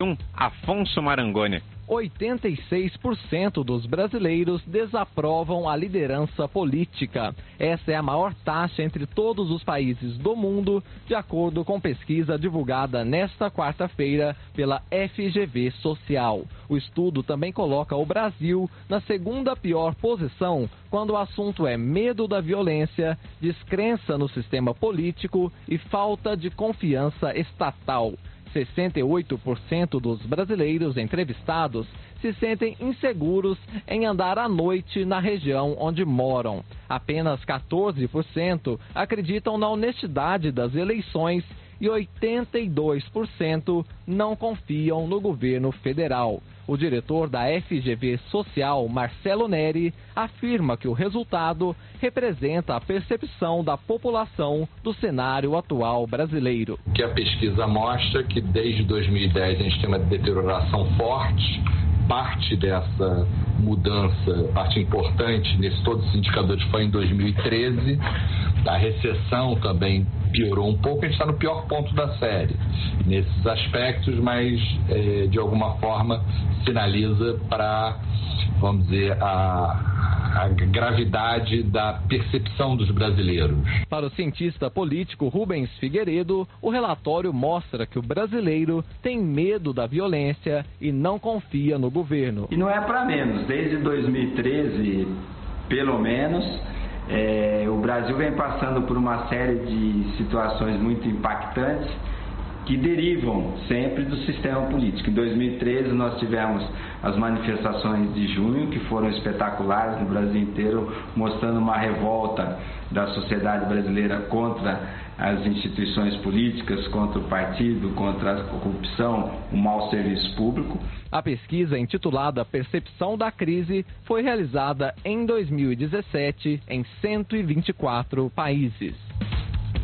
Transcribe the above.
Afonso Marangoni. 86% dos brasileiros desaprovam a liderança política. Essa é a maior taxa entre todos os países do mundo, de acordo com pesquisa divulgada nesta quarta-feira pela FGV Social. O estudo também coloca o Brasil na segunda pior posição quando o assunto é medo da violência, descrença no sistema político e falta de confiança estatal. 68% dos brasileiros entrevistados se sentem inseguros em andar à noite na região onde moram. Apenas 14% acreditam na honestidade das eleições e 82% não confiam no governo federal. O diretor da FGV Social, Marcelo Neri, afirma que o resultado representa a percepção da população do cenário atual brasileiro. Que a pesquisa mostra que desde 2010 a gente tem uma deterioração forte. Parte dessa mudança, parte importante nesse todos os indicadores foi em 2013. A recessão também piorou um pouco, a gente está no pior ponto da série nesses aspectos, mas de alguma forma sinaliza para, vamos dizer, a gravidade da percepção dos brasileiros. Para o cientista político Rubens Figueiredo, o relatório mostra que o brasileiro tem medo da violência e não confia no governo. E não é para menos, desde 2013, pelo menos, o Brasil vem passando por uma série de situações muito impactantes que derivam sempre do sistema político. Em 2013 nós tivemos as manifestações de junho, que foram espetaculares no Brasil inteiro, mostrando uma revolta da sociedade brasileira contra as instituições políticas, contra o partido, contra a corrupção, o mau serviço público. A pesquisa intitulada Percepção da Crise foi realizada em 2017 em 124 países.